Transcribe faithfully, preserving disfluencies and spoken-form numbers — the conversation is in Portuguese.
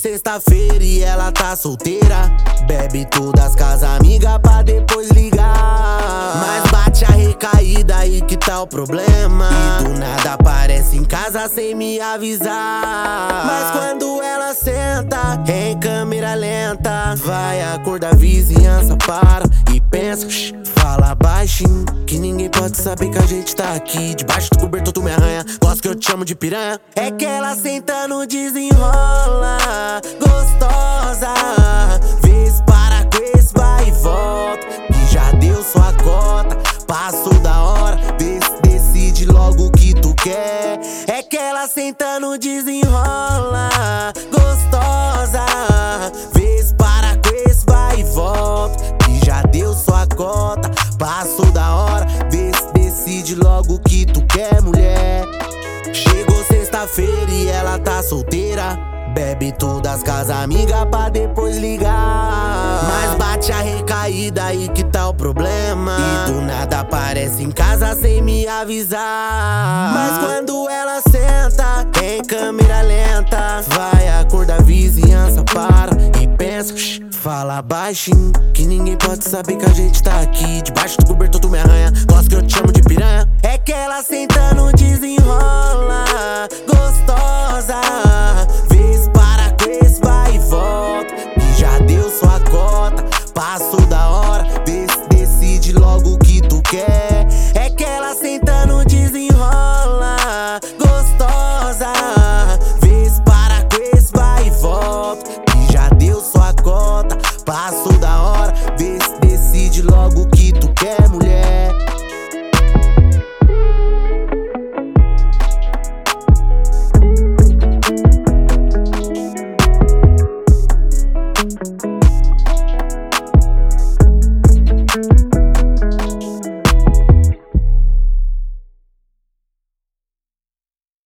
sexta-feira e ela tá solteira. Bebe todas com as amigas pra depois ligar. Mas bate a recaída, aí que tá o problema. E do nada aparece em casa sem me avisar. Mas quando ela senta em câmera lenta, vai a cor da vizinhança, para e pensa, shh, fala baixinho, que ninguém pode saber que a gente tá aqui. Debaixo do cobertor tu me arranha, gosto que eu te chamo de piranha. É que ela sentando desenrola, gostosa. Vê se para com esse vai e volta, que já deu sua cota. Passou da hora, vê se decide logo o que tu quer. É que ela sentando desenrola, gostosa. Vê se para com esse vai e volta, que já deu sua cota. Passou da hora, vê se decide logo o que tu quer, mulher. Chegou sexta-feira e ela tá solteira. Bebe todas com as amigas pra depois ligar. Mas bate a recaída, aí que tá o problema. E do nada aparece em casa sem me avisar. Mas quando ela senta em câmera lenta, vai a cor da vizinhança, para e pensa, shh, fala baixinho, que ninguém pode saber que a gente tá aqui. Debaixo do cobertor